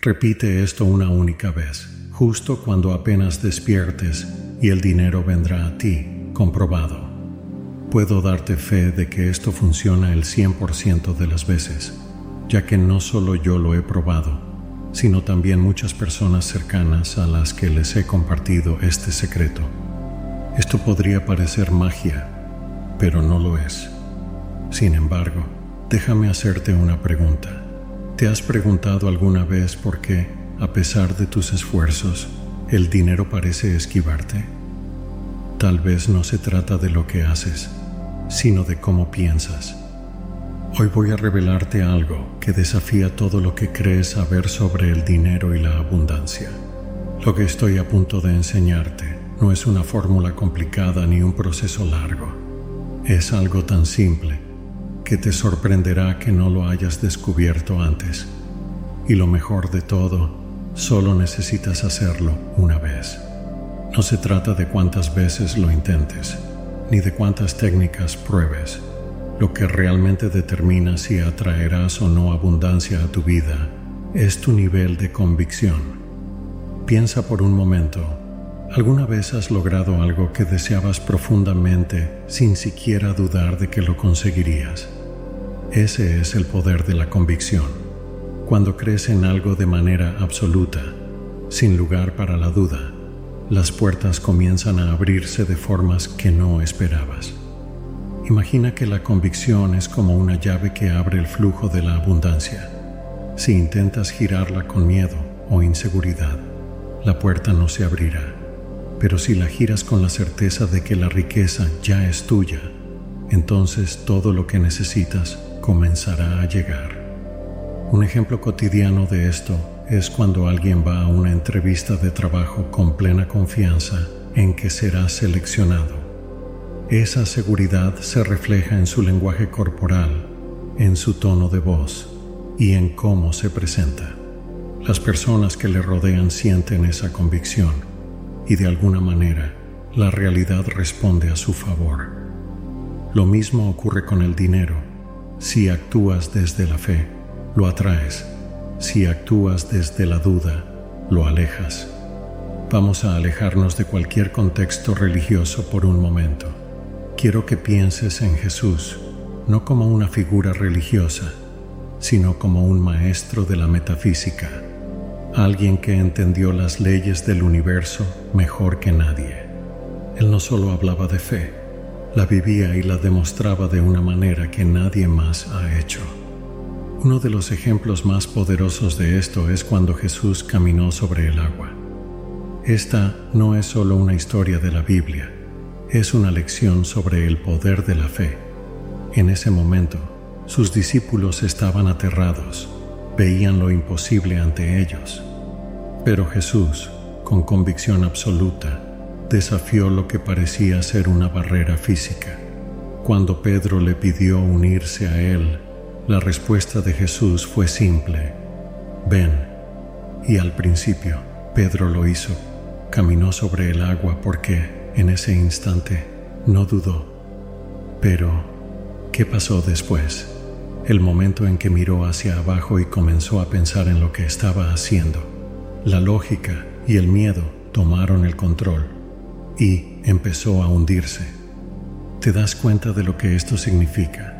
Repite esto una única vez, justo cuando apenas despiertes, y el dinero vendrá a ti, comprobado. Puedo darte fe de que esto funciona el 100% de las veces, ya que no solo yo lo he probado, sino también muchas personas cercanas a las que les he compartido este secreto. Esto podría parecer magia, pero no lo es. Sin embargo, déjame hacerte una pregunta. ¿Te has preguntado alguna vez por qué, a pesar de tus esfuerzos, el dinero parece esquivarte? Tal vez no se trata de lo que haces, sino de cómo piensas. Hoy voy a revelarte algo que desafía todo lo que crees saber sobre el dinero y la abundancia. Lo que estoy a punto de enseñarte no es una fórmula complicada ni un proceso largo. Es algo tan simple que te sorprenderá que no lo hayas descubierto antes. Y lo mejor de todo, solo necesitas hacerlo una vez. No se trata de cuántas veces lo intentes, ni de cuántas técnicas pruebes. Lo que realmente determina si atraerás o no abundancia a tu vida es tu nivel de convicción. Piensa por un momento, ¿alguna vez has logrado algo que deseabas profundamente sin siquiera dudar de que lo conseguirías? Ese es el poder de la convicción. Cuando crees en algo de manera absoluta, sin lugar para la duda, las puertas comienzan a abrirse de formas que no esperabas. Imagina que la convicción es como una llave que abre el flujo de la abundancia. Si intentas girarla con miedo o inseguridad, la puerta no se abrirá. Pero si la giras con la certeza de que la riqueza ya es tuya, entonces todo lo que necesitas comenzará a llegar. Un ejemplo cotidiano de esto es cuando alguien va a una entrevista de trabajo con plena confianza en que será seleccionado. Esa seguridad se refleja en su lenguaje corporal, en su tono de voz y en cómo se presenta. Las personas que le rodean sienten esa convicción y de alguna manera la realidad responde a su favor. Lo mismo ocurre con el dinero. Si actúas desde la fe, lo atraes. Si actúas desde la duda, lo alejas. Vamos a alejarnos de cualquier contexto religioso por un momento. Quiero que pienses en Jesús, no como una figura religiosa, sino como un maestro de la metafísica, alguien que entendió las leyes del universo mejor que nadie. Él no solo hablaba de fe, la vivía y la demostraba de una manera que nadie más ha hecho. Uno de los ejemplos más poderosos de esto es cuando Jesús caminó sobre el agua. Esta no es solo una historia de la Biblia, es una lección sobre el poder de la fe. En ese momento, sus discípulos estaban aterrados, veían lo imposible ante ellos. Pero Jesús, con convicción absoluta, desafió lo que parecía ser una barrera física. Cuando Pedro le pidió unirse a él, la respuesta de Jesús fue simple: ven. Y al principio, Pedro lo hizo. Caminó sobre el agua porque, en ese instante, no dudó. Pero, ¿qué pasó después? El momento en que miró hacia abajo y comenzó a pensar en lo que estaba haciendo. La lógica y el miedo tomaron el control y empezó a hundirse. ¿Te das cuenta de lo que esto significa?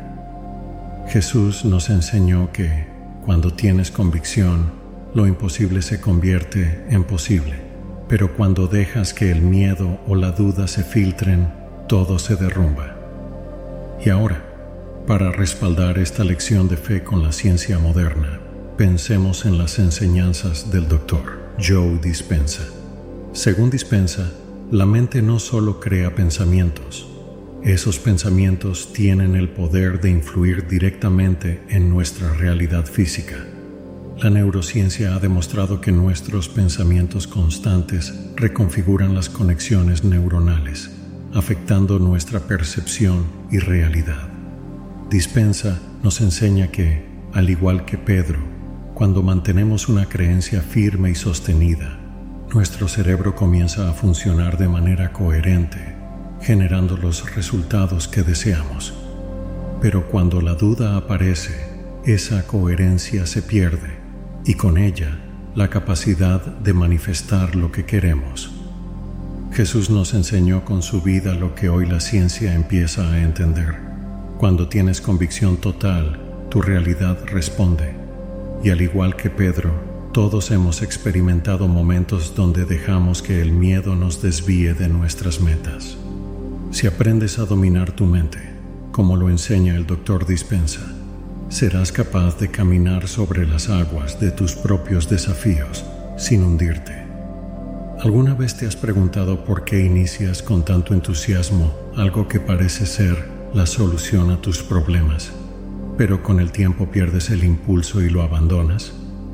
Jesús nos enseñó que, cuando tienes convicción, lo imposible se convierte en posible. Pero cuando dejas que el miedo o la duda se filtren, todo se derrumba. Y ahora, para respaldar esta lección de fe con la ciencia moderna, pensemos en las enseñanzas del Dr. Joe Dispenza. Según Dispenza, la mente no solo crea pensamientos. Esos pensamientos tienen el poder de influir directamente en nuestra realidad física. La neurociencia ha demostrado que nuestros pensamientos constantes reconfiguran las conexiones neuronales, afectando nuestra percepción y realidad. Dispenza nos enseña que, al igual que Pedro, cuando mantenemos una creencia firme y sostenida, nuestro cerebro comienza a funcionar de manera coherente, generando los resultados que deseamos. Pero cuando la duda aparece, esa coherencia se pierde y con ella la capacidad de manifestar lo que queremos. Jesús nos enseñó con su vida lo que hoy la ciencia empieza a entender. Cuando tienes convicción total, tu realidad responde. Y al igual que Pedro, todos hemos experimentado momentos donde dejamos que el miedo nos desvíe de nuestras metas. Si aprendes a dominar tu mente, como lo enseña el Dr. Dispensa, serás capaz de caminar sobre las aguas de tus propios desafíos sin hundirte. ¿Alguna vez te has preguntado por qué inicias con tanto entusiasmo algo que parece ser la solución a tus problemas, pero con el tiempo pierdes el impulso y lo abandonas?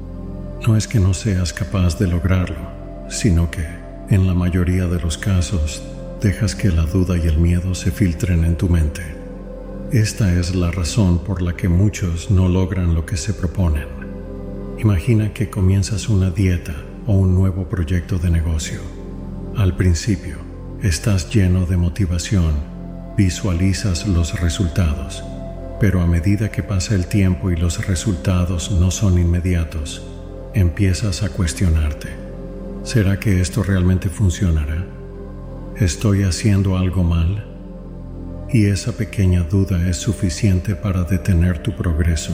No es que no seas capaz de lograrlo, sino que, en la mayoría de los casos, dejas que la duda y el miedo se filtren en tu mente. Esta es la razón por la que muchos no logran lo que se proponen. Imagina que comienzas una dieta o un nuevo proyecto de negocio. Al principio, estás lleno de motivación, visualizas los resultados, pero a medida que pasa el tiempo y los resultados no son inmediatos, empiezas a cuestionarte. ¿Será que esto realmente funcionará? ¿Estoy haciendo algo mal? Y esa pequeña duda es suficiente para detener tu progreso.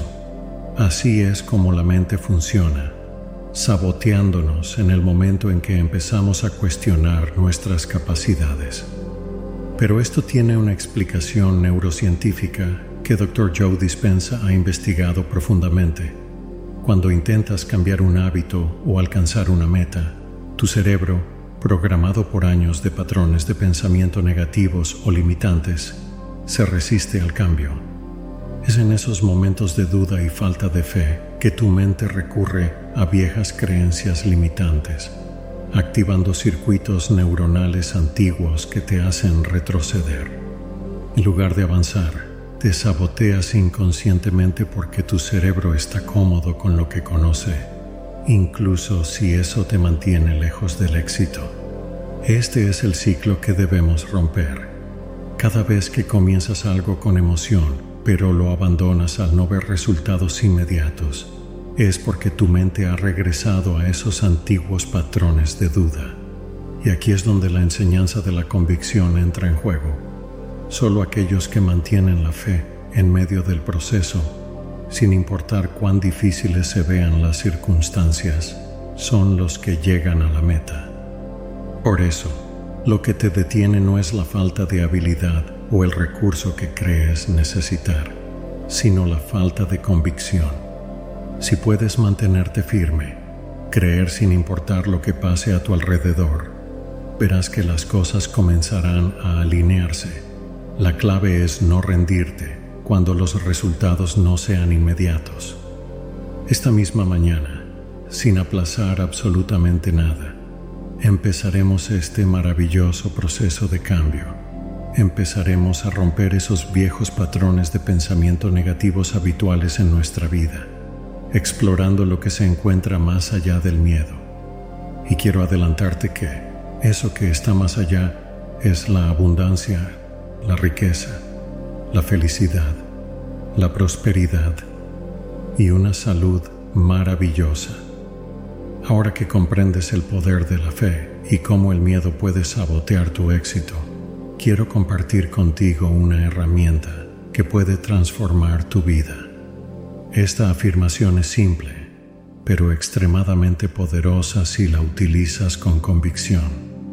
Así es como la mente funciona, saboteándonos en el momento en que empezamos a cuestionar nuestras capacidades. Pero esto tiene una explicación neurocientífica que Dr. Joe Dispensa ha investigado profundamente. Cuando intentas cambiar un hábito o alcanzar una meta, tu cerebro, programado por años de patrones de pensamiento negativos o limitantes, se resiste al cambio. Es en esos momentos de duda y falta de fe que tu mente recurre a viejas creencias limitantes, activando circuitos neuronales antiguos que te hacen retroceder. En lugar de avanzar, te saboteas inconscientemente porque tu cerebro está cómodo con lo que conoce, incluso si eso te mantiene lejos del éxito. Este es el ciclo que debemos romper. Cada vez que comienzas algo con emoción, pero lo abandonas al no ver resultados inmediatos, es porque tu mente ha regresado a esos antiguos patrones de duda. Y aquí es donde la enseñanza de la convicción entra en juego. Solo aquellos que mantienen la fe en medio del proceso, sin importar cuán difíciles se vean las circunstancias, son los que llegan a la meta. Por eso, lo que te detiene no es la falta de habilidad o el recurso que crees necesitar, sino la falta de convicción. Si puedes mantenerte firme, creer sin importar lo que pase a tu alrededor, verás que las cosas comenzarán a alinearse. La clave es no rendirte cuando los resultados no sean inmediatos. Esta misma mañana, sin aplazar absolutamente nada, empezaremos este maravilloso proceso de cambio. Empezaremos a romper esos viejos patrones de pensamiento negativos habituales en nuestra vida, explorando lo que se encuentra más allá del miedo. Y quiero adelantarte que eso que está más allá es la abundancia, la riqueza, la felicidad, la prosperidad y una salud maravillosa. Ahora que comprendes el poder de la fe y cómo el miedo puede sabotear tu éxito, quiero compartir contigo una herramienta que puede transformar tu vida. Esta afirmación es simple, pero extremadamente poderosa si la utilizas con convicción.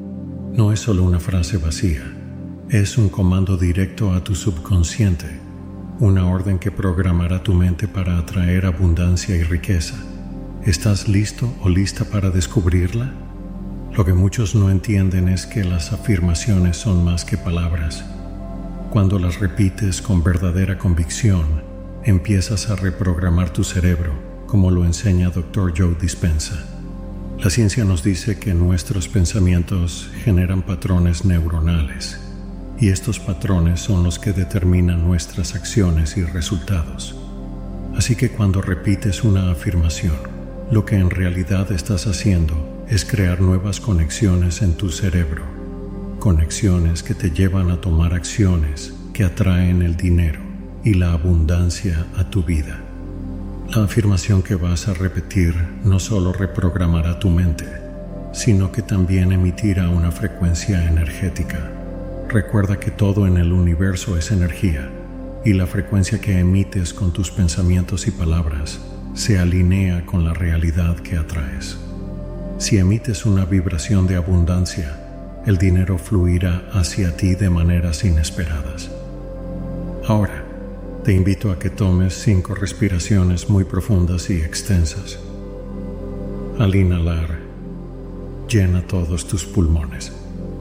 No es solo una frase vacía. Es un comando directo a tu subconsciente, una orden que programará tu mente para atraer abundancia y riqueza. ¿Estás listo o lista para descubrirla? Lo que muchos no entienden es que las afirmaciones son más que palabras. Cuando las repites con verdadera convicción, empiezas a reprogramar tu cerebro, como lo enseña Dr. Joe Dispensa. La ciencia nos dice que nuestros pensamientos generan patrones neuronales, y estos patrones son los que determinan nuestras acciones y resultados. Así que cuando repites una afirmación, lo que en realidad estás haciendo es crear nuevas conexiones en tu cerebro, conexiones que te llevan a tomar acciones que atraen el dinero y la abundancia a tu vida. La afirmación que vas a repetir no solo reprogramará tu mente, sino que también emitirá una frecuencia energética. Recuerda que todo en el universo es energía, y la frecuencia que emites con tus pensamientos y palabras se alinea con la realidad que atraes. Si emites una vibración de abundancia, el dinero fluirá hacia ti de maneras inesperadas. Ahora, te invito a que tomes 5 respiraciones muy profundas y extensas. Al inhalar, llena todos tus pulmones.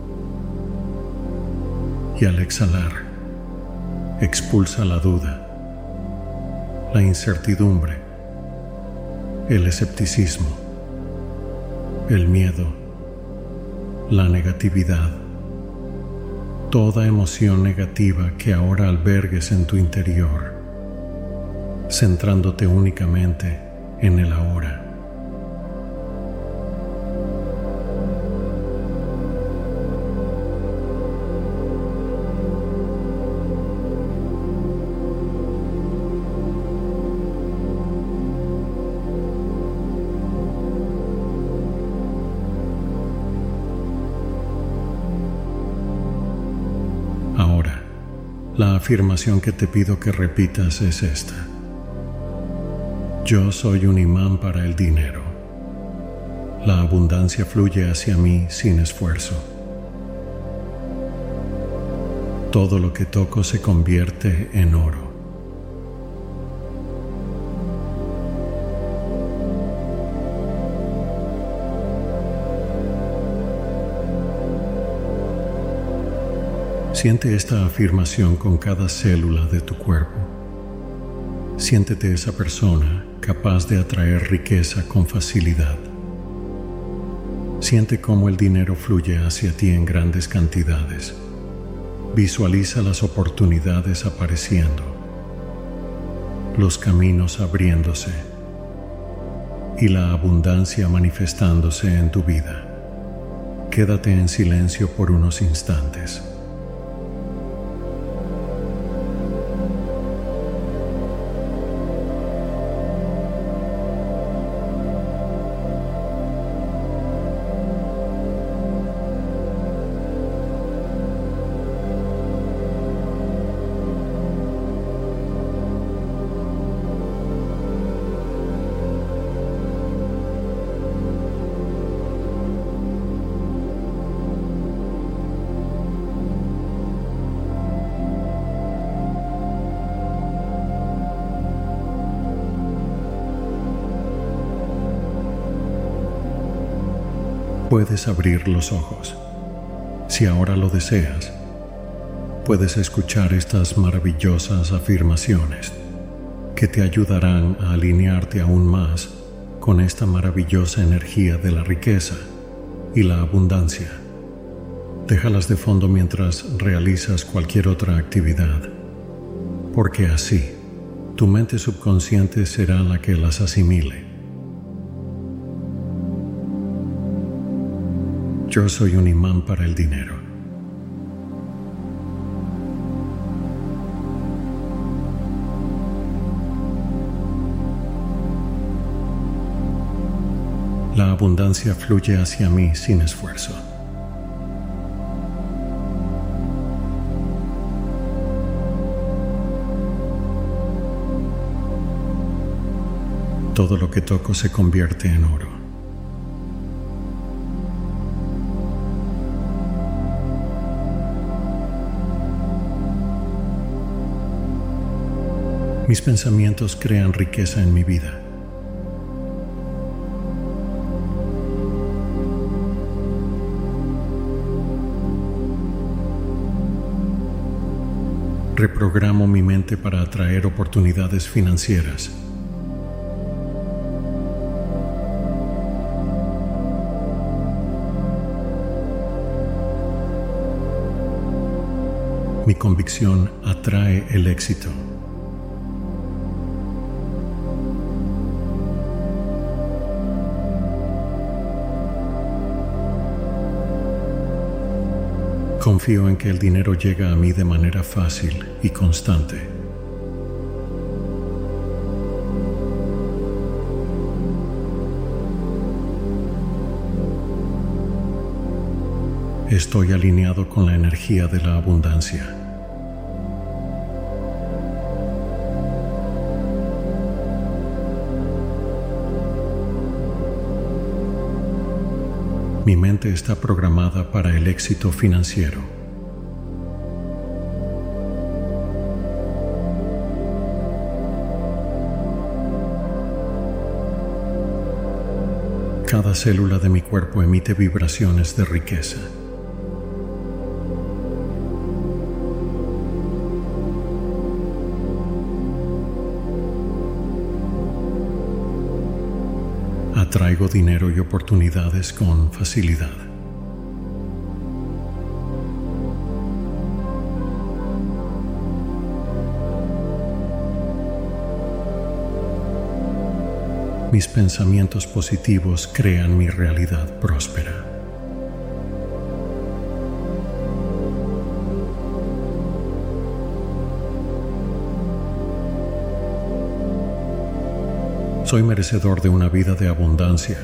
Y al exhalar, expulsa la duda, la incertidumbre, el escepticismo, el miedo, la negatividad, toda emoción negativa que ahora albergues en tu interior, centrándote únicamente en el ahora. Ahora, la afirmación que te pido que repitas es esta. Yo soy un imán para el dinero. La abundancia fluye hacia mí sin esfuerzo. Todo lo que toco se convierte en oro. Siente esta afirmación con cada célula de tu cuerpo. Siéntete esa persona capaz de atraer riqueza con facilidad. Siente cómo el dinero fluye hacia ti en grandes cantidades. Visualiza las oportunidades apareciendo, los caminos abriéndose y la abundancia manifestándose en tu vida. Quédate en silencio por unos instantes. Puedes abrir los ojos. Si ahora lo deseas, puedes escuchar estas maravillosas afirmaciones que te ayudarán a alinearte aún más con esta maravillosa energía de la riqueza y la abundancia. Déjalas de fondo mientras realizas cualquier otra actividad, porque así tu mente subconsciente será la que las asimile. Yo soy un imán para el dinero. La abundancia fluye hacia mí sin esfuerzo. Todo lo que toco se convierte en oro. Mis pensamientos crean riqueza en mi vida. Reprogramo mi mente para atraer oportunidades financieras. Mi convicción atrae el éxito. Confío en que el dinero llega a mí de manera fácil y constante. Estoy alineado con la energía de la abundancia. Mi mente está programada para el éxito financiero. Cada célula de mi cuerpo emite vibraciones de riqueza. Atraigo dinero y oportunidades con facilidad. Mis pensamientos positivos crean mi realidad próspera. Soy merecedor de una vida de abundancia.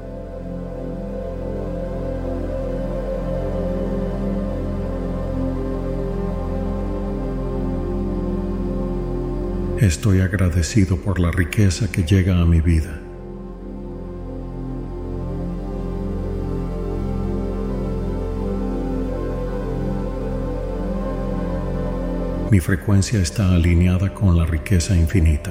Estoy agradecido por la riqueza que llega a mi vida. Mi frecuencia está alineada con la riqueza infinita.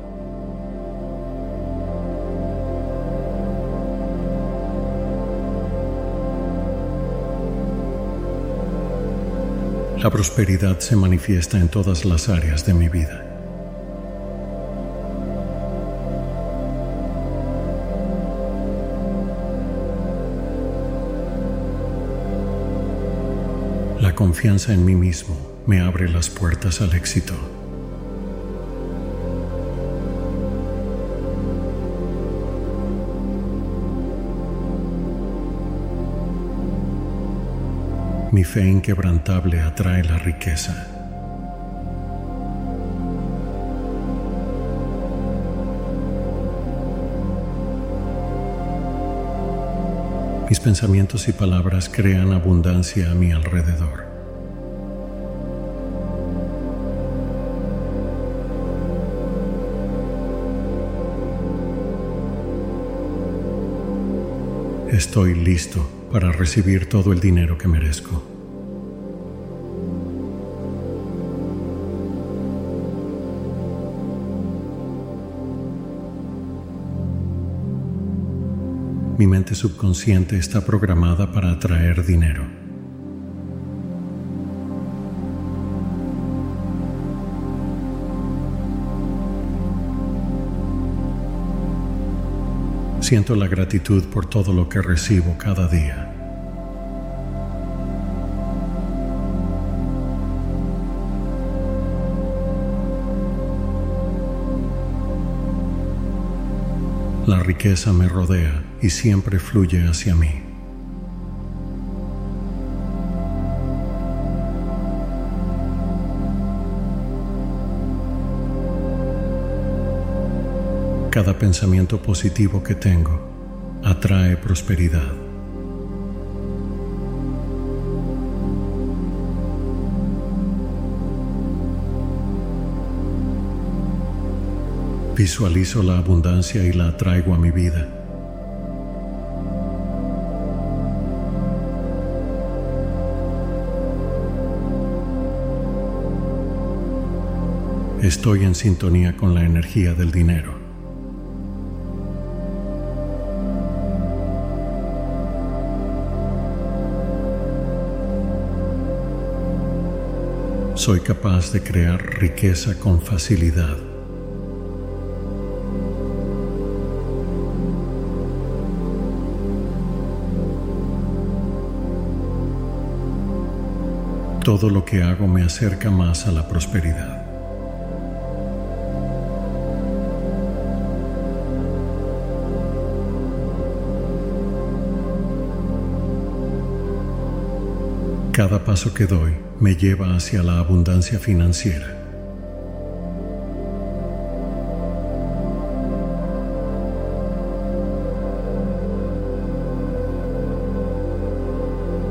La prosperidad se manifiesta en todas las áreas de mi vida. La confianza en mí mismo me abre las puertas al éxito. Mi fe inquebrantable atrae la riqueza. Mis pensamientos y palabras crean abundancia a mi alrededor. Estoy listo para recibir todo el dinero que merezco. Mi mente subconsciente está programada para atraer dinero. Siento la gratitud por todo lo que recibo cada día. La riqueza me rodea y siempre fluye hacia mí. Cada pensamiento positivo que tengo atrae prosperidad. Visualizo la abundancia y la atraigo a mi vida. Estoy en sintonía con la energía del dinero. Soy capaz de crear riqueza con facilidad. Todo lo que hago me acerca más a la prosperidad. Cada paso que doy me lleva hacia la abundancia financiera.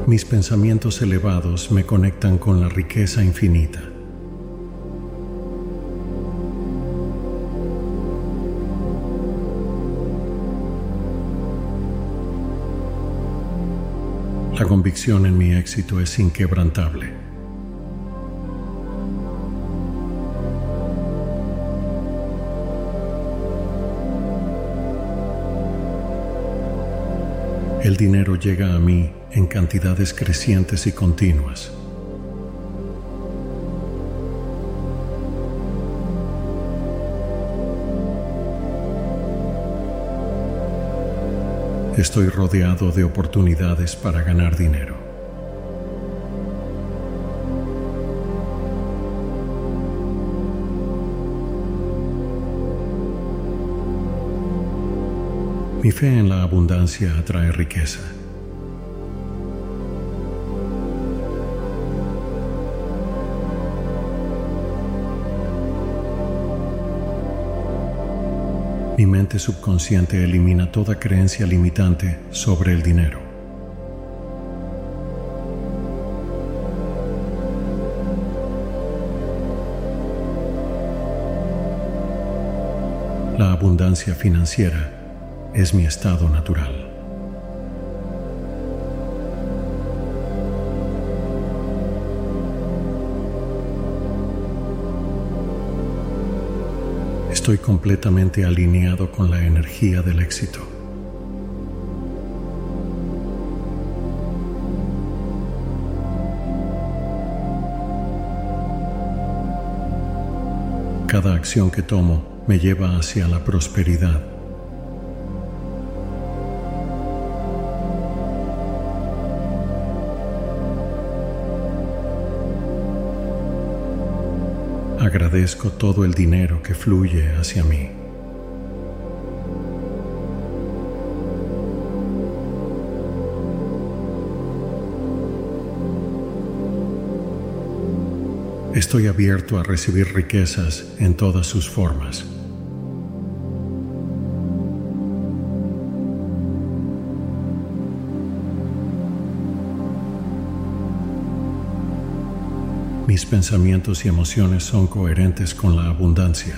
Mis pensamientos elevados me conectan con la riqueza infinita. La convicción en mi éxito es inquebrantable. El dinero llega a mí en cantidades crecientes y continuas. Estoy rodeado de oportunidades para ganar dinero. Mi fe en la abundancia atrae riqueza. Mi mente subconsciente elimina toda creencia limitante sobre el dinero. La abundancia financiera es mi estado natural. Estoy completamente alineado con la energía del éxito. Cada acción que tomo me lleva hacia la prosperidad. Agradezco todo el dinero que fluye hacia mí. Estoy abierto a recibir riquezas en todas sus formas. Mis pensamientos y emociones son coherentes con la abundancia.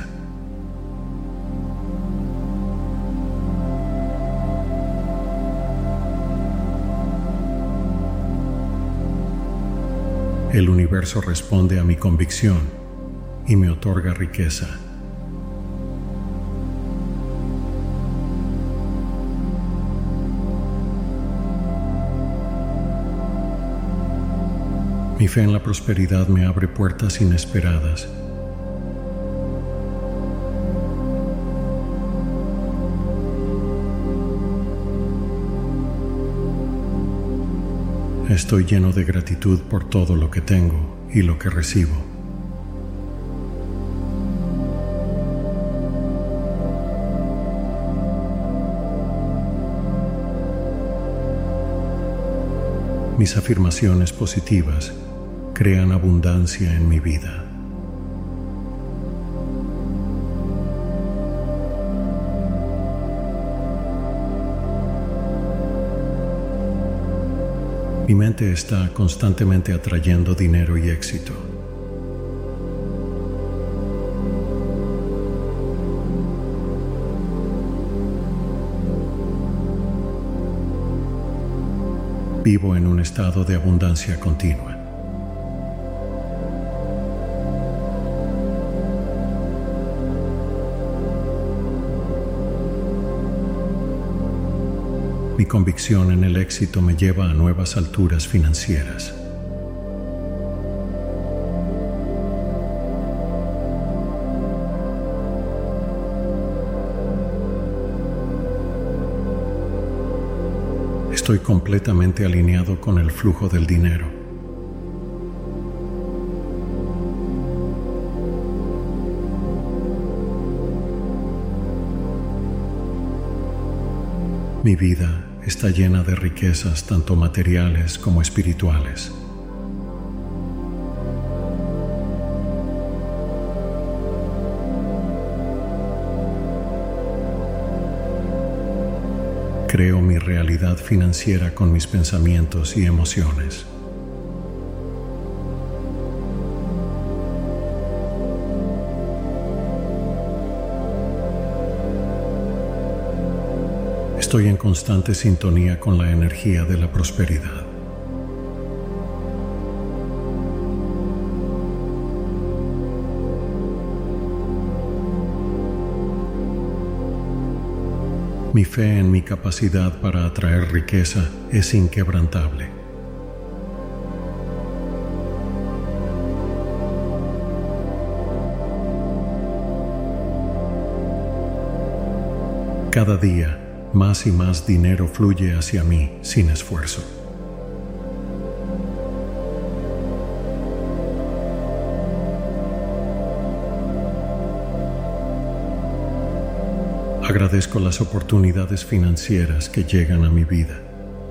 El universo responde a mi convicción y me otorga riqueza. Mi fe en la prosperidad me abre puertas inesperadas. Estoy lleno de gratitud por todo lo que tengo y lo que recibo. Mis afirmaciones positivas crean abundancia en mi vida. Mi mente está constantemente atrayendo dinero y éxito. Vivo en un estado de abundancia continua. Mi convicción en el éxito me lleva a nuevas alturas financieras. Estoy completamente alineado con el flujo del dinero. Mi vida está llena de riquezas tanto materiales como espirituales. Creo mi realidad financiera con mis pensamientos y emociones. Estoy en constante sintonía con la energía de la prosperidad. Mi fe en mi capacidad para atraer riqueza es inquebrantable. Cada día, más y más dinero fluye hacia mí sin esfuerzo. Agradezco las oportunidades financieras que llegan a mi vida.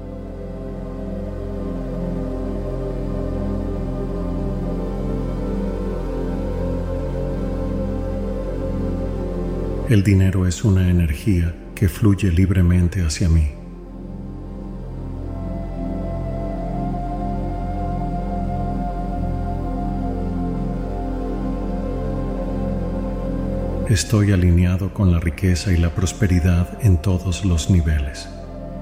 El dinero es una energía que fluye libremente hacia mí. Estoy alineado con la riqueza y la prosperidad en todos los niveles.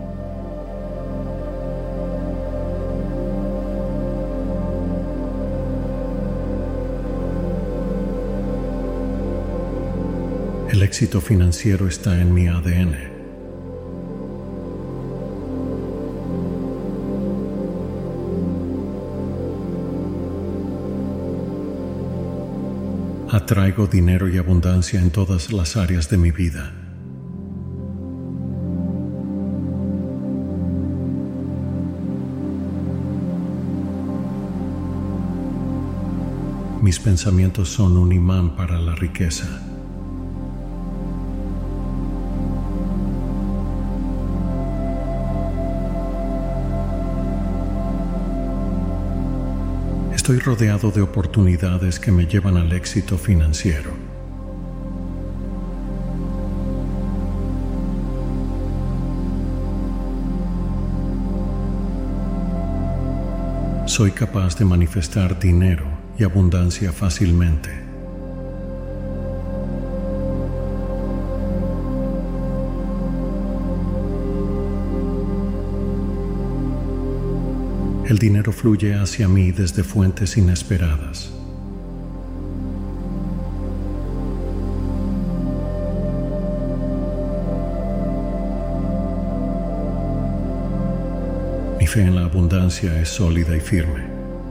El éxito financiero está en mi ADN. Atraigo dinero y abundancia en todas las áreas de mi vida. Mis pensamientos son un imán para la riqueza. Estoy rodeado de oportunidades que me llevan al éxito financiero. Soy capaz de manifestar dinero y abundancia fácilmente. El dinero fluye hacia mí desde fuentes inesperadas. Mi fe en la abundancia es sólida y firme.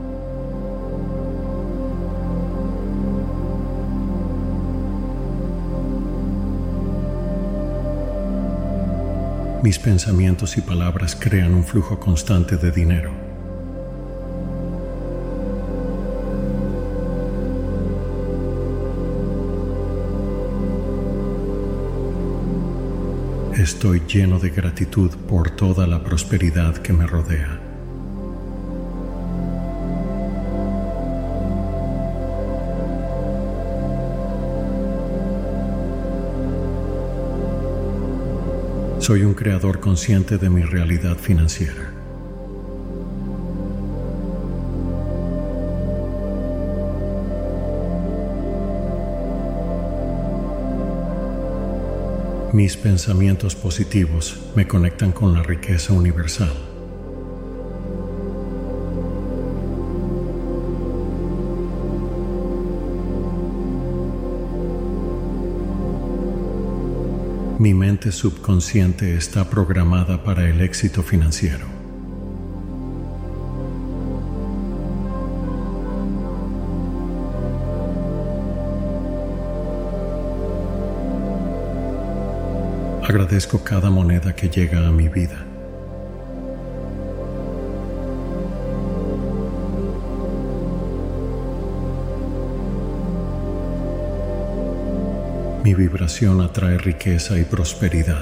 Mis pensamientos y palabras crean un flujo constante de dinero. Estoy lleno de gratitud por toda la prosperidad que me rodea. Soy un creador consciente de mi realidad financiera. Mis pensamientos positivos me conectan con la riqueza universal. Mi mente subconsciente está programada para el éxito financiero. Agradezco cada moneda que llega a mi vida. Mi vibración atrae riqueza y prosperidad.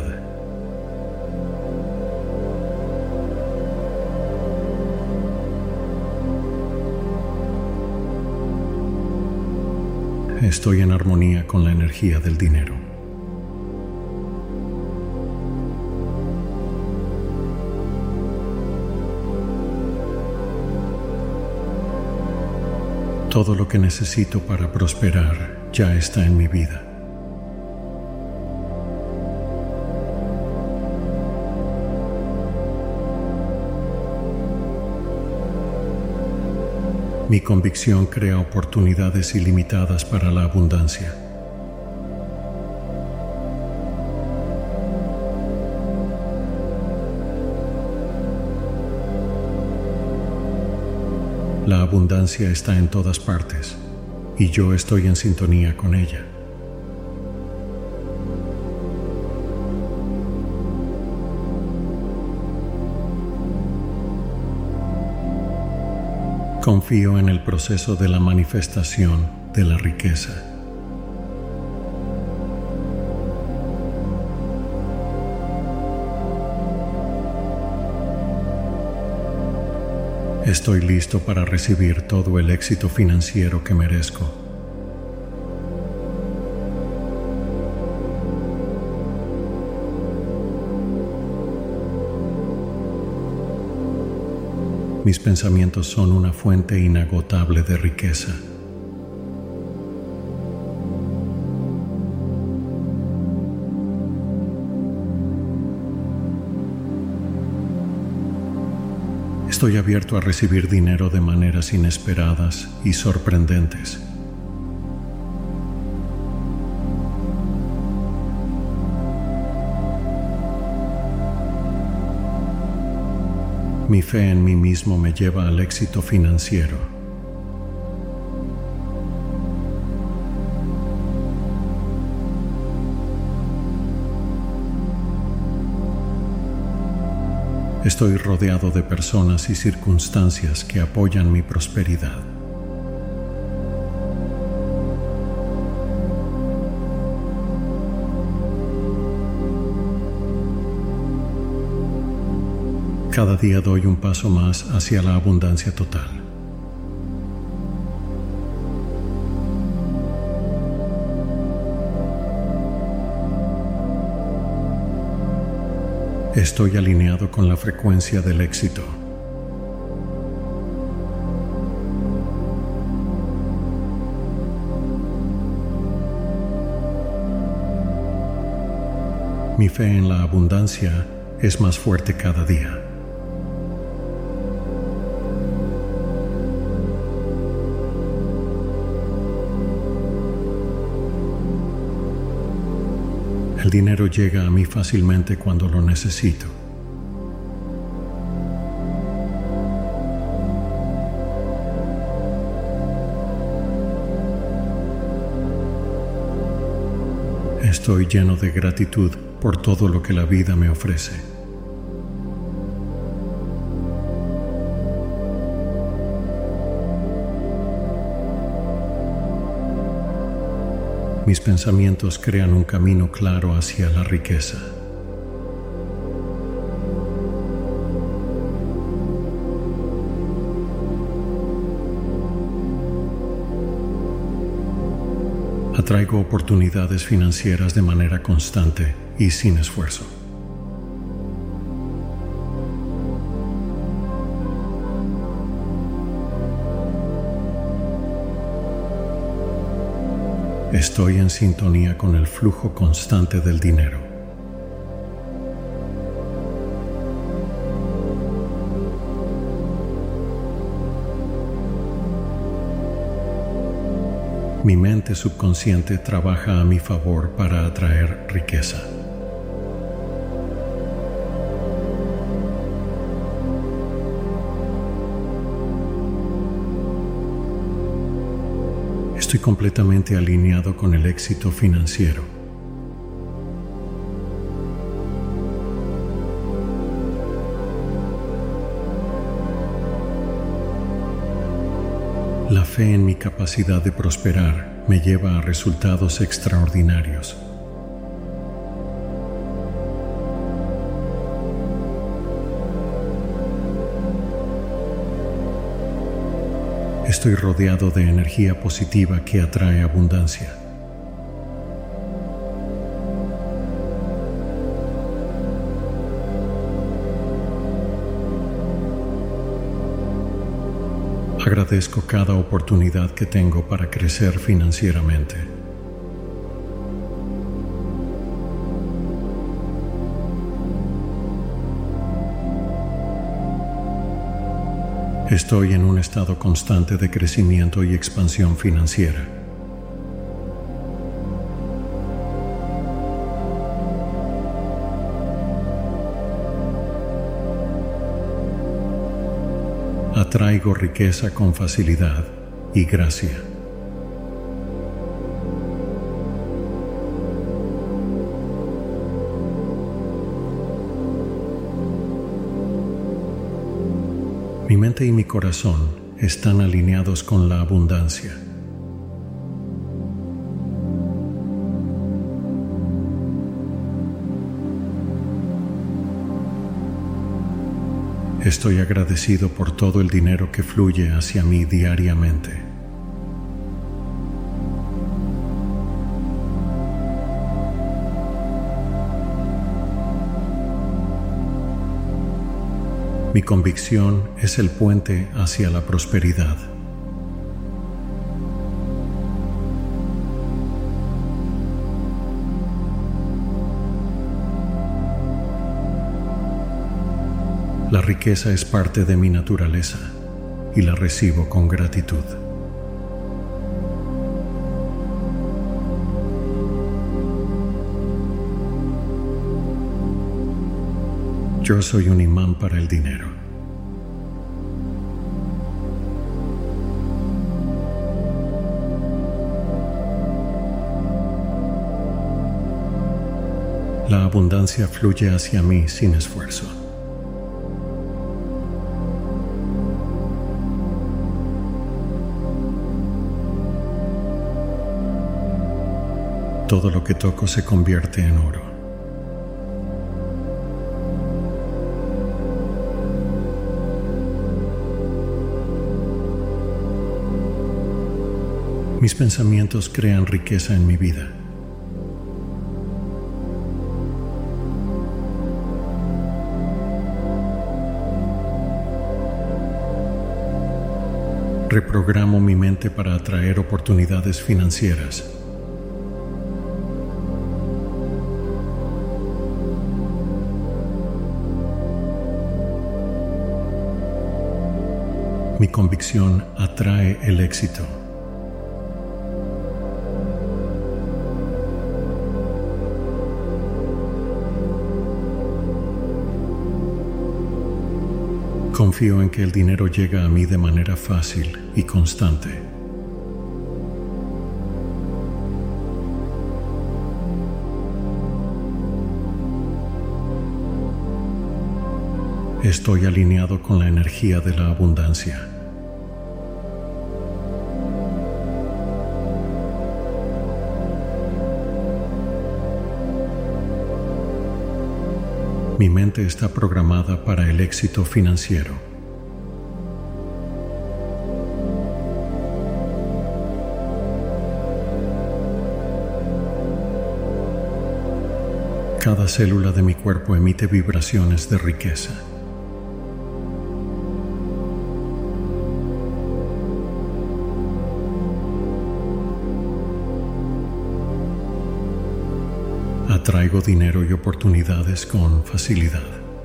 Estoy en armonía con la energía del dinero. Todo lo que necesito para prosperar ya está en mi vida. Mi convicción crea oportunidades ilimitadas para la abundancia. La abundancia está en todas partes y yo estoy en sintonía con ella. Confío en el proceso de la manifestación de la riqueza. Estoy listo para recibir todo el éxito financiero que merezco. Mis pensamientos son una fuente inagotable de riqueza. Estoy abierto a recibir dinero de maneras inesperadas y sorprendentes. Mi fe en mí mismo me lleva al éxito financiero. Estoy rodeado de personas y circunstancias que apoyan mi prosperidad. Cada día doy un paso más hacia la abundancia total. Estoy alineado con la frecuencia del éxito. Mi fe en la abundancia es más fuerte cada día. El dinero llega a mí fácilmente cuando lo necesito. Estoy lleno de gratitud por todo lo que la vida me ofrece. Mis pensamientos crean un camino claro hacia la riqueza. Atraigo oportunidades financieras de manera constante y sin esfuerzo. Estoy en sintonía con el flujo constante del dinero. Mi mente subconsciente trabaja a mi favor para atraer riqueza. Estoy completamente alineado con el éxito financiero. La fe en mi capacidad de prosperar me lleva a resultados extraordinarios. Estoy rodeado de energía positiva que atrae abundancia. Agradezco cada oportunidad que tengo para crecer financieramente. Estoy en un estado constante de crecimiento y expansión financiera. Atraigo riqueza con facilidad y gracia. Mi mente y mi corazón están alineados con la abundancia. Estoy agradecido por todo el dinero que fluye hacia mí diariamente. Mi convicción es el puente hacia la prosperidad. La riqueza es parte de mi naturaleza y la recibo con gratitud. Yo soy un imán para el dinero. La abundancia fluye hacia mí sin esfuerzo. Todo lo que toco se convierte en oro. Mis pensamientos crean riqueza en mi vida. Reprogramo mi mente para atraer oportunidades financieras. Mi convicción atrae el éxito. Confío en que el dinero llega a mí de manera fácil y constante. Estoy alineado con la energía de la abundancia. Mi mente está programada para el éxito financiero. Cada célula de mi cuerpo emite vibraciones de riqueza. Atraigo dinero y oportunidades con facilidad.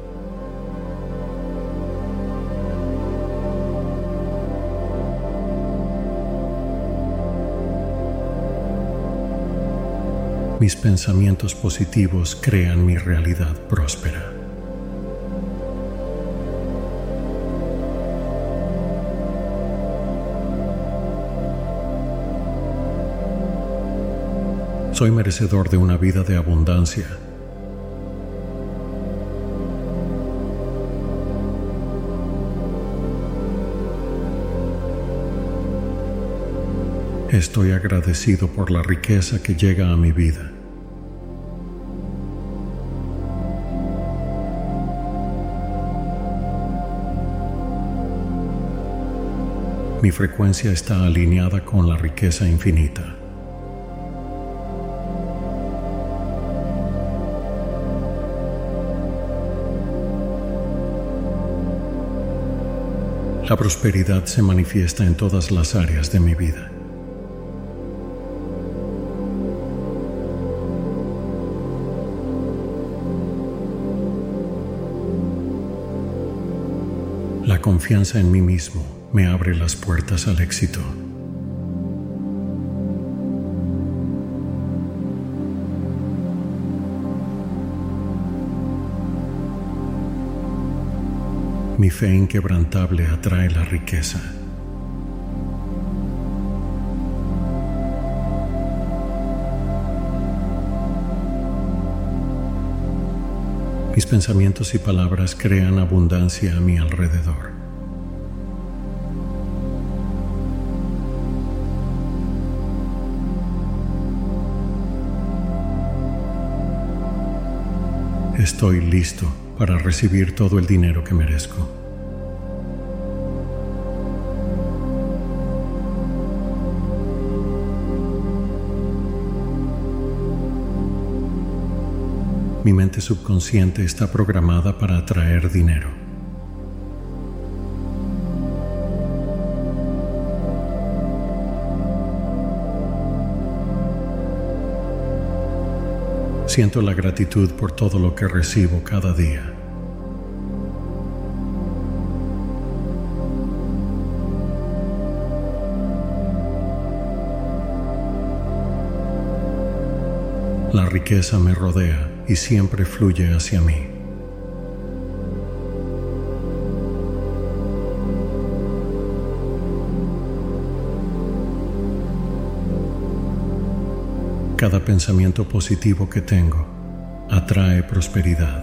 Mis pensamientos positivos crean mi realidad próspera. Soy merecedor de una vida de abundancia. Estoy agradecido por la riqueza que llega a mi vida. Mi frecuencia está alineada con la riqueza infinita. La prosperidad se manifiesta en todas las áreas de mi vida. La confianza en mí mismo me abre las puertas al éxito. Mi fe inquebrantable atrae la riqueza. Mis pensamientos y palabras crean abundancia a mi alrededor. Estoy listo para recibir todo el dinero que merezco. Mi mente subconsciente está programada para atraer dinero. Siento la gratitud por todo lo que recibo cada día. La riqueza me rodea y siempre fluye hacia mí. Cada pensamiento positivo que tengo atrae prosperidad.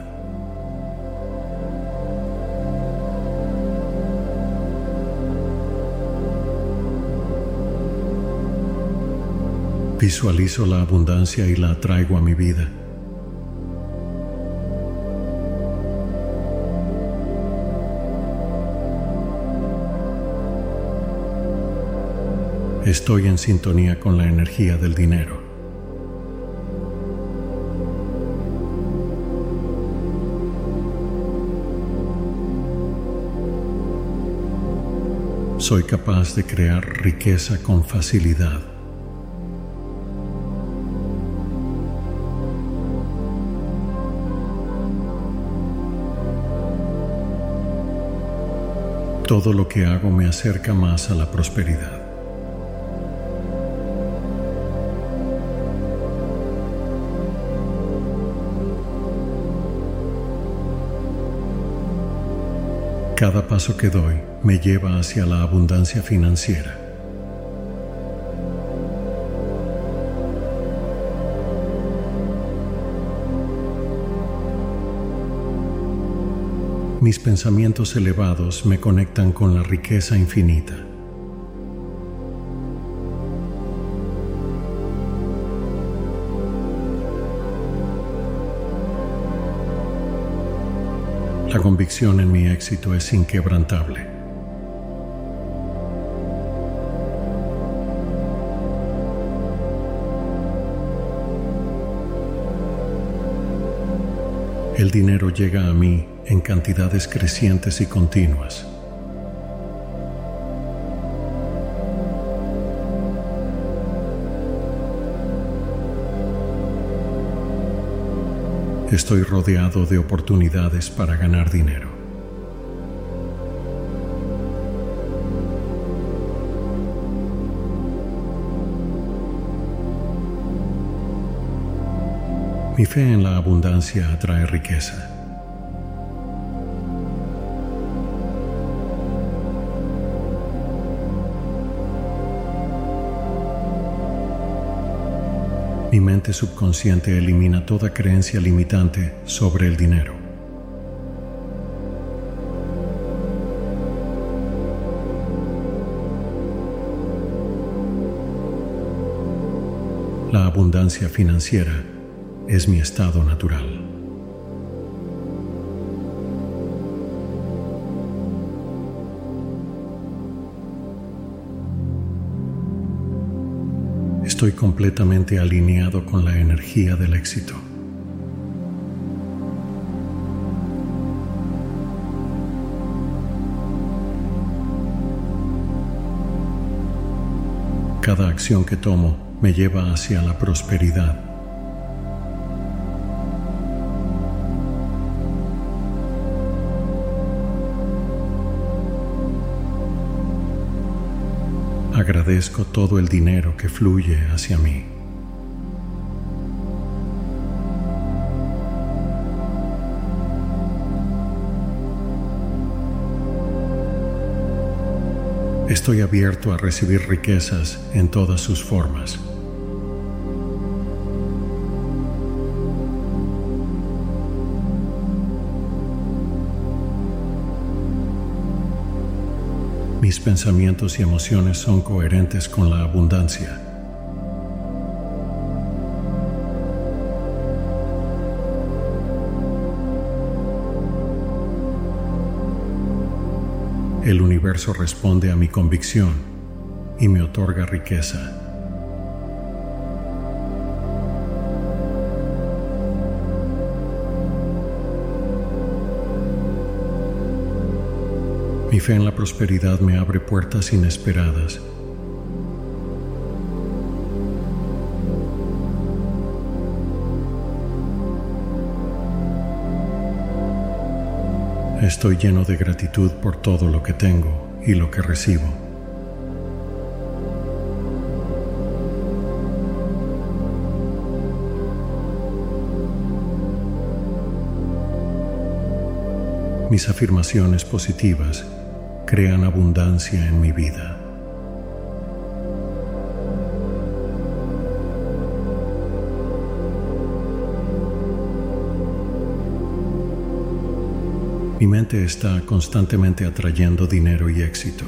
Visualizo la abundancia y la atraigo a mi vida. Estoy en sintonía con la energía del dinero. Soy capaz de crear riqueza con facilidad. Todo lo que hago me acerca más a la prosperidad. Cada paso que doy me lleva hacia la abundancia financiera. Mis pensamientos elevados me conectan con la riqueza infinita. La convicción en mi éxito es inquebrantable. El dinero llega a mí en cantidades crecientes y continuas. Estoy rodeado de oportunidades para ganar dinero. Mi fe en la abundancia atrae riqueza. Mi mente subconsciente elimina toda creencia limitante sobre el dinero. La abundancia financiera es mi estado natural. Estoy completamente alineado con la energía del éxito. cada acción que tomo me lleva hacia la prosperidad. Agradezco todo el dinero que fluye hacia mí. Estoy abierto a recibir riquezas en todas sus formas. Mis pensamientos y emociones son coherentes con la abundancia. El universo responde a mi convicción y me otorga riqueza. Mi fe en la prosperidad me abre puertas inesperadas. Estoy lleno de gratitud por todo lo que tengo y lo que recibo. Mis afirmaciones positivas crean abundancia en mi vida. Mi mente está constantemente atrayendo dinero y éxito.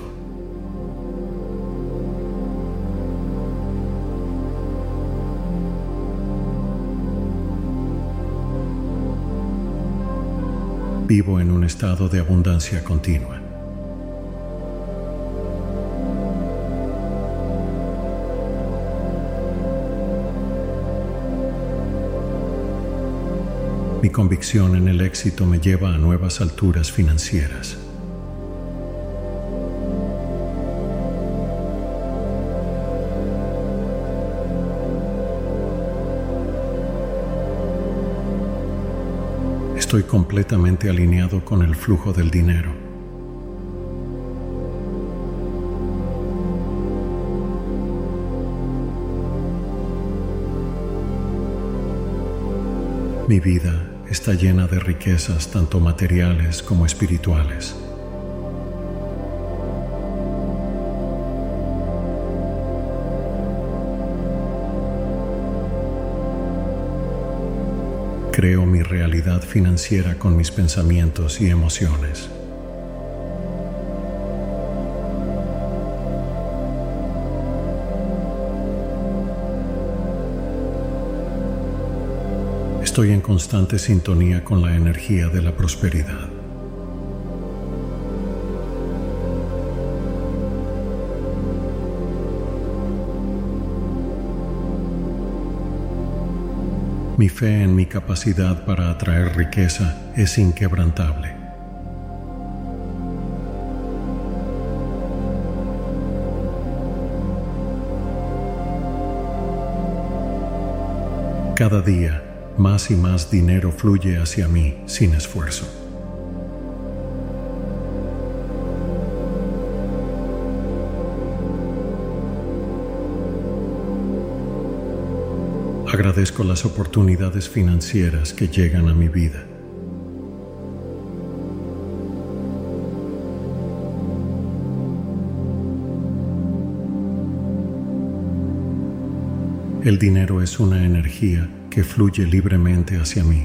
Vivo en un estado de abundancia continua. Mi convicción en el éxito me lleva a nuevas alturas financieras. Estoy completamente alineado con el flujo del dinero. Mi vida está llena de riquezas tanto materiales como espirituales. Creo mi realidad financiera con mis pensamientos y emociones. Estoy en constante sintonía con la energía de la prosperidad. Mi fe en mi capacidad para atraer riqueza es inquebrantable. Cada día, más y más dinero fluye hacia mí sin esfuerzo. Agradezco las oportunidades financieras que llegan a mi vida. El dinero es una energía que fluye libremente hacia mí.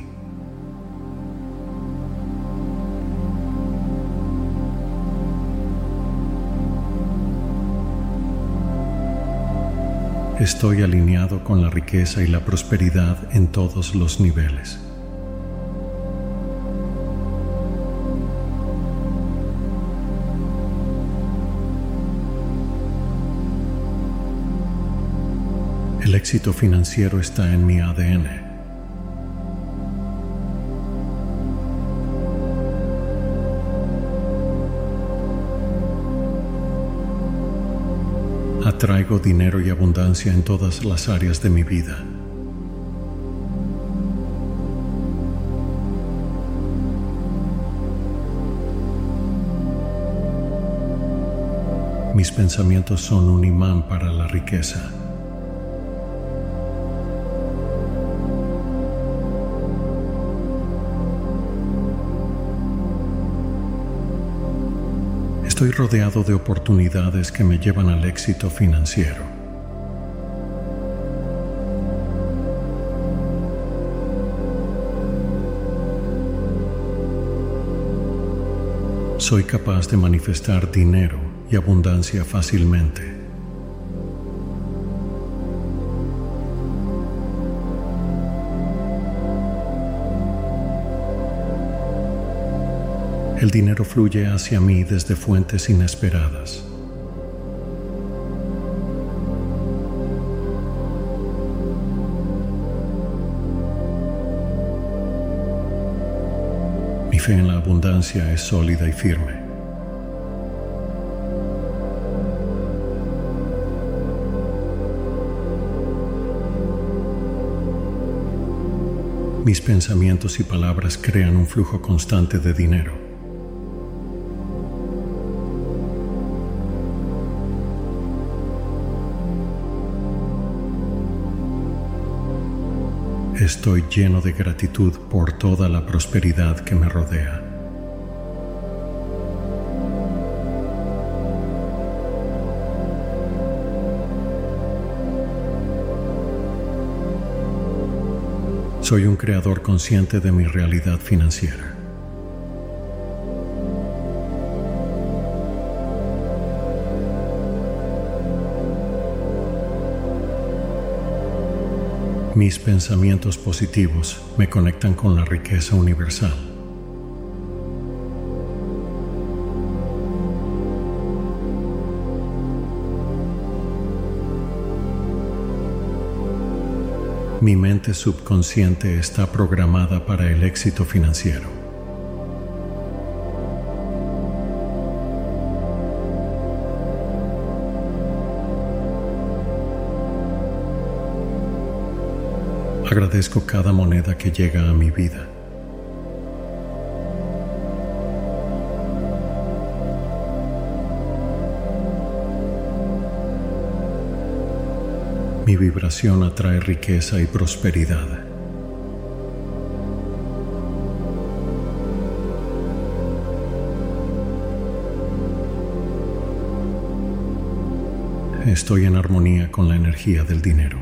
Estoy alineado con la riqueza y la prosperidad en todos los niveles. El éxito financiero está en mi ADN. Atraigo dinero y abundancia en todas las áreas de mi vida. Mis pensamientos son un imán para la riqueza. Estoy rodeado de oportunidades que me llevan al éxito financiero. Soy capaz de manifestar dinero y abundancia fácilmente. El dinero fluye hacia mí desde fuentes inesperadas. Mi fe en la abundancia es sólida y firme. Mis pensamientos y palabras crean un flujo constante de dinero. Estoy lleno de gratitud por toda la prosperidad que me rodea. Soy un creador consciente de mi realidad financiera. Mis pensamientos positivos me conectan con la riqueza universal. Mi mente subconsciente está programada para el éxito financiero. Agradezco cada moneda que llega a mi vida. Mi vibración atrae riqueza y prosperidad. Estoy en armonía con la energía del dinero.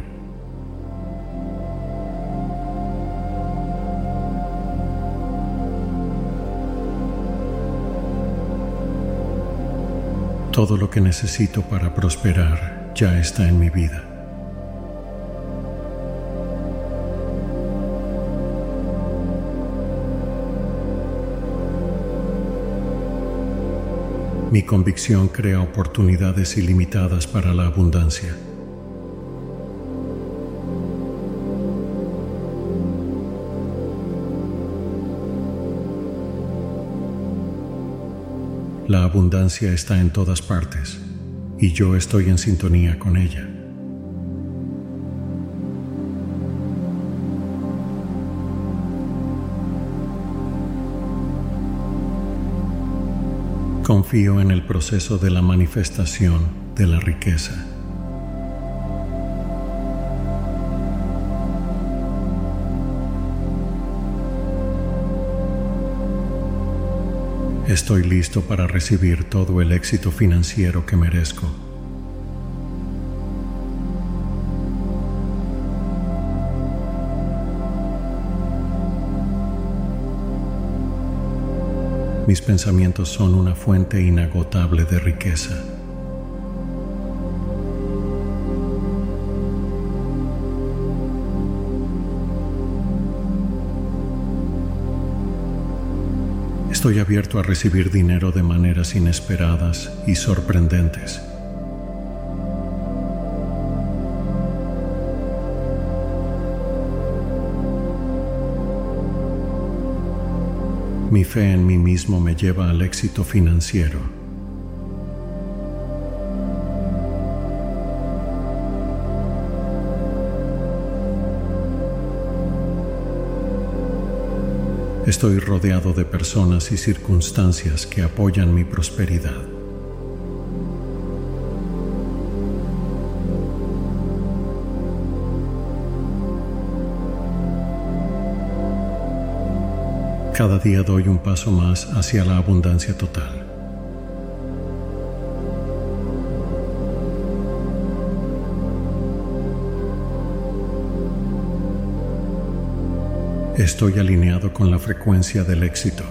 Todo lo que necesito para prosperar ya está en mi vida. Mi convicción crea oportunidades ilimitadas para la abundancia. La abundancia está en todas partes y yo estoy en sintonía con ella. Confío en el proceso de la manifestación de la riqueza. Estoy listo para recibir todo el éxito financiero que merezco. Mis pensamientos son una fuente inagotable de riqueza. Estoy abierto a recibir dinero de maneras inesperadas y sorprendentes. Mi fe en mí mismo me lleva al éxito financiero. Estoy rodeado de personas y circunstancias que apoyan mi prosperidad. Cada día doy un paso más hacia la abundancia total. Estoy alineado con la frecuencia del éxito.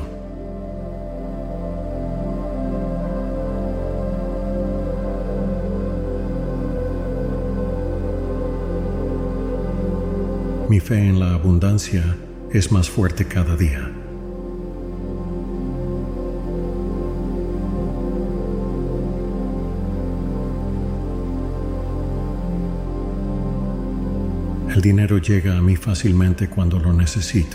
Mi fe en la abundancia es más fuerte cada día. El dinero llega a mí fácilmente cuando lo necesito.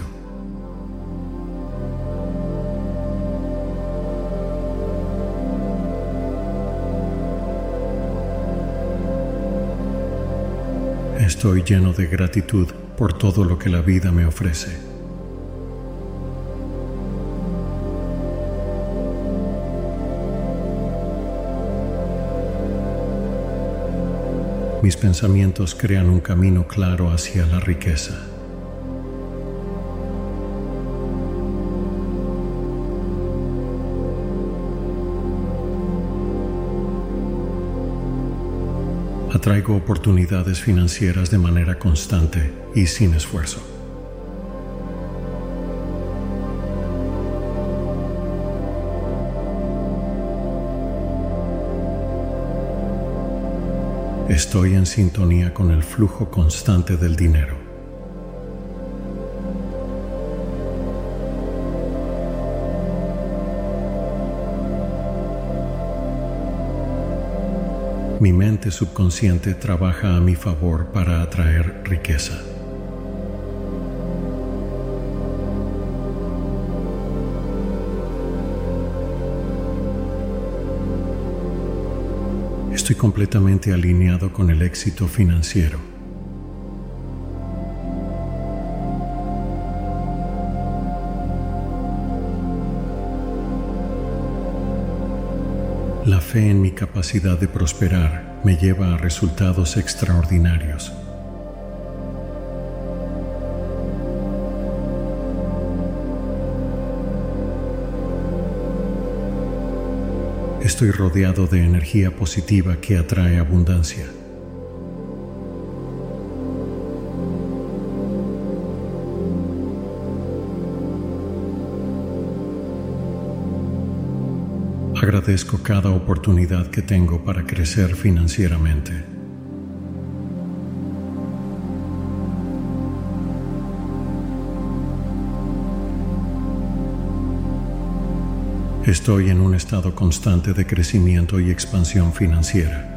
Estoy lleno de gratitud por todo lo que la vida me ofrece. Mis pensamientos crean un camino claro hacia la riqueza. Atraigo oportunidades financieras de manera constante y sin esfuerzo. Estoy en sintonía con el flujo constante del dinero. Mi mente subconsciente trabaja a mi favor para atraer riqueza. Estoy completamente alineado con el éxito financiero. La fe en mi capacidad de prosperar me lleva a resultados extraordinarios. Estoy rodeado de energía positiva que atrae abundancia. Agradezco cada oportunidad que tengo para crecer financieramente. Estoy en un estado constante de crecimiento y expansión financiera.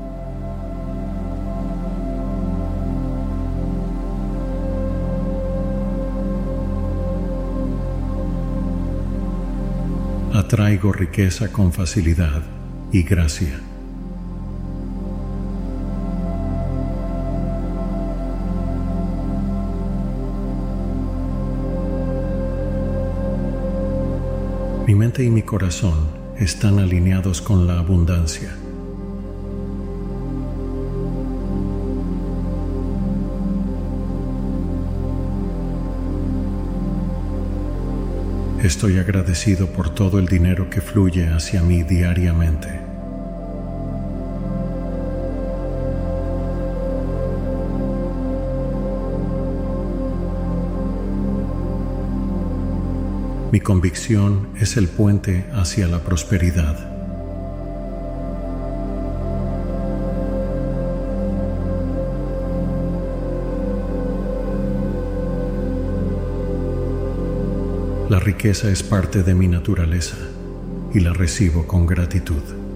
Atraigo riqueza con facilidad y gracia. Mi mente y mi corazón están alineados con la abundancia. Estoy agradecido por todo el dinero que fluye hacia mí diariamente. Mi convicción es el puente hacia la prosperidad. La riqueza es parte de mi naturaleza y la recibo con gratitud.